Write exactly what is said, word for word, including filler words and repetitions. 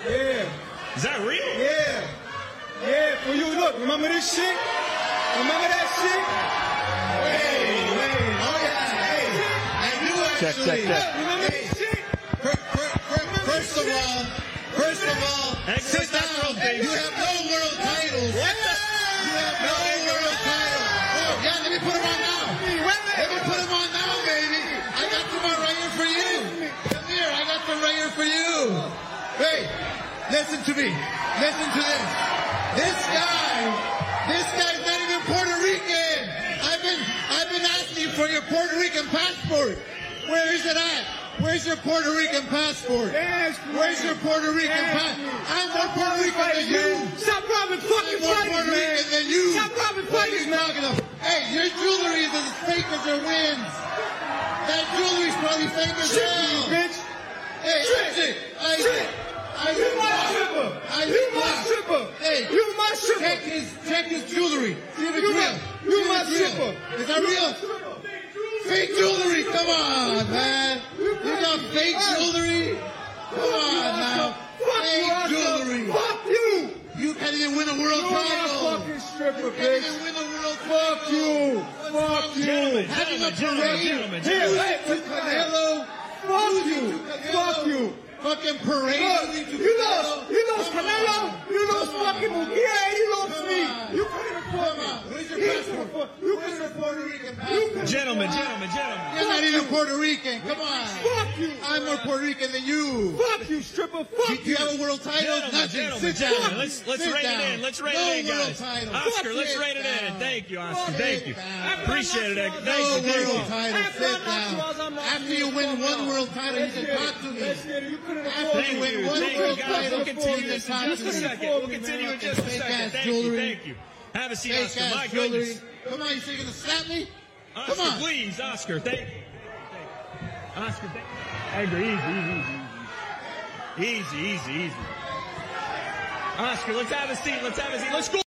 Yeah. Is that real? Yeah. Yeah, for you. Look, remember this shit? Remember that shit? Hey, hey, oh yeah, hey. And you Check, actually, check, check. Remember hey, this shit? fir- fir- fir- first of all, first of all, sit down. You have no world titles. You have no world titles. Oh, yeah, let me put them on now. Let me put them on now, baby. I got them on right here for you. Come here, I got them right here for you. Hey, listen to me. Listen to this. This guy, this guy's not even Puerto Rican. I've been, I've been asking for your Puerto Rican passport. Where is it at? Where's your Puerto Rican passport? Where's your Puerto Rican passport? I'm more Puerto Rican than you. Stop robbing fucking I'm more fighters, Puerto man. Rican than you. Stop robbing What are you fighters, man. talking about? Hey, your jewelry is as fake as your wins. That jewelry's probably fake as Shit, hell. bitch. Hey, Isaac, Isaac, Isaac, You my stripper. Isaac, You my Isaac. stripper. Hey, You my stripper. check his, check his jewelry. See if it's You real. my- you See if my it's real. stripper. Is that real? Fake jewelry, come on, man. You got fake jewelry? Come on now. Fuck you, Fake Oscar. jewelry. Fuck you. You can't even win a world You're my title. fucking stripper, You can't bitch. even win a world Fuck title. you. Fuck you. Gentlemen, Having a gentlemen, parade. gentlemen, Here, gentlemen. hey, To Canelo. Fuck you. Fuck you. Fucking parade. Look, you lost. You lost Canelo. You lost fucking Munguia. You lost me. You couldn't afford me. Where's your You passport? couldn't afford. You couldn't afford Puerto Rican You passport. couldn't Gentlemen, afford- gentlemen, gentlemen. You're not even Puerto Rican. Come on. Fuck you. I'm more Puerto Rican than you. Fuck you, stripper. Fuck Do you have a world title? Gentlemen, Nothing. gentlemen, Sit gentlemen, down. let's let's Sit rate down. it in. Let's rate no it in, world guys. title. Oscar, let's Sit rate it in. down. Thank you, Oscar. Sit Thank you. down. Appreciate it. No Thank you. Thank world you. title. After Sit I knock you out, down. I'm not After you win one world title, you can talk to me. Let's get it. You couldn't After afford you me. win Thank you. one Thank you, world guys. title, We'll continue you this can in talk just to a me. second. We'll continue in just a Fake second. ass Thank you. jewelry. Thank you. Have a seat, Fake Oscar. My ass jewelry. goodness. Come on, you think you're gonna slap me? Oscar, Come on. please, Oscar. Thank you. Oscar, thank you. Angry, easy, easy, easy, easy, easy, easy. Oscar, let's have a seat. Let's have a seat. Let's go.